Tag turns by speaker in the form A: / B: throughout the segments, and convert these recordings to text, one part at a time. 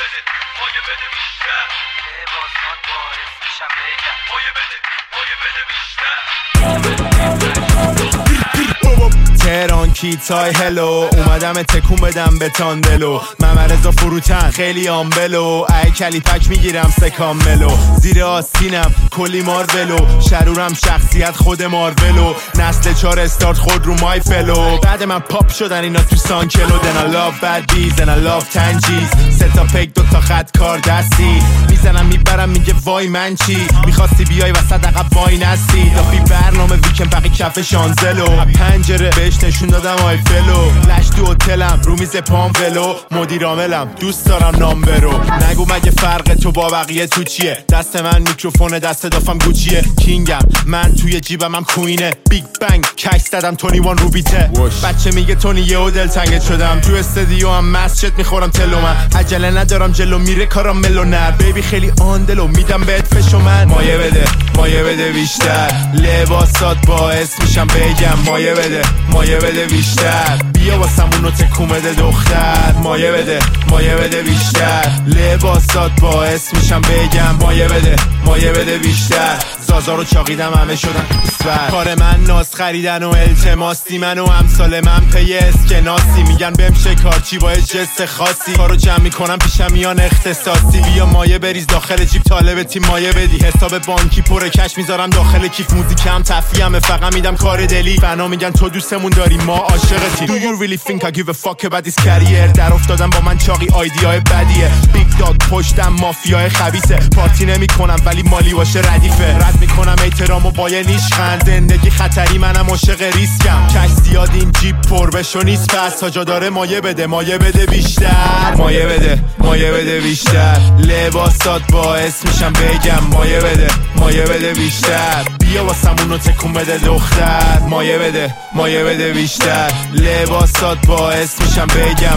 A: بده مایه بده بیشتر لباسات باعث میشم بگم مایه بده بیشتر
B: تهران کیتای هلو اومدم تکون بدم به تاندلو ممرزا فروتن خیلی آمبلو ای کلیپک میگیرم سکام ملو زیر آستینم کلی مارولو شرورم شخصیت خود مارولو نسل 4 استارت خود رو مای فلو بعد من پاپ شدن اینا تو سانکلو دن I love bad bees and I love تنجیز 3 تا پک 2 تا خط کار دستی میزنم میبرم میگه وای من چی میخواستی بیای وسط عقب وای نستی دافی برنامه ویکند بقی کف شانزلو پنجره بهش نشون دادم آی فلو لش تو هتلم رو میز پام ولو مدیر عاملم دوست دارم نام برو نگو مگه فرق تو با بقیه تو چیه دست من میکروفونه دست دافم گوچیه کینگم من توی جیبم هم کوینه بیگ بنگ کش زدم 21 رو بیته بچه میگه تونی یهو دلتنگت شدم تو استدیو هم مسجد میخورم تلو من عجله ندارم جلو میره کارم ملونر بیبی خیلی آندلو میدم بهت فشو من مایه بده بیشتر لباسات باعث میشم بگم مایه بده بیشتر بیا واسمونو تکون بده دختر مایه بده بیشتر لباسات باعث میشم بگم مایه بده بیشتر زازا رو چاقیدم همه شدن اسفر کار من ناز خریدن و التماسی من و امثال من پی اسکناسی میگن بهم شکارچی با جست خاصی کارو جمع میکنم پیشم میان اختصاصی بیا مایه بریز داخل جیب طالب تیم مایه بدی حساب بانکی پر کش میذارم داخل کیف موزیکم تفریحمه فقط میدم کار دلی فنا میگن تو دوستمون داری ما عاشقتیم Do you really think I give a fuck about this career در افتادم با من چاقی آیدیای بدیه بیگ داگ پشتم مافیای خبیثه پارتی نمی کنم ولی مالی باشه ردیفه رد میکنم احترامو با یه نیشخند زندگی خطری منم عاشق ریسکم کش زیاد این جیب پر بشو نیست پس تا جا داره مایه بده بیشتر مایه بده بیشتر لباسات باعث میشم بگم مایه بده بیشتر بیا واسمونو تکون بده دختر مایه بده بیشتر لباسات باعث میشم بگم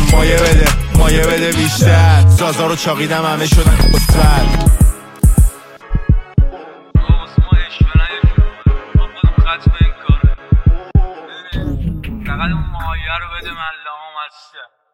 B: مایه بده بیشتر زازا رو چاقیدم همه شدن اسفر
A: فقط اون مایه رو بده من لام هستم